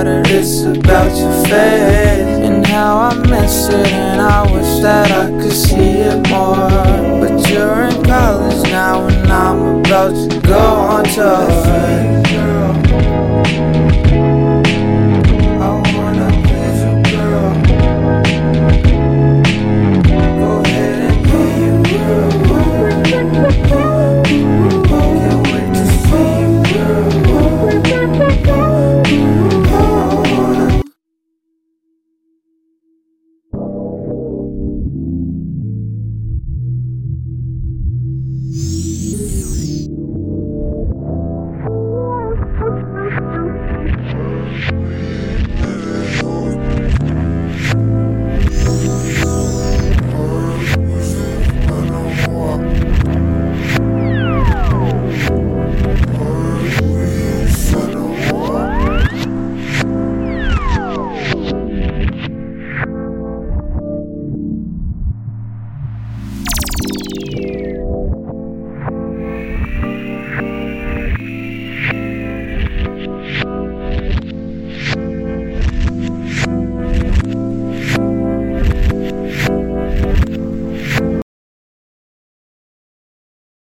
that it's about your face and how I miss it, and I wish that I could see it more. But you're in college now and I'm about to go on tour.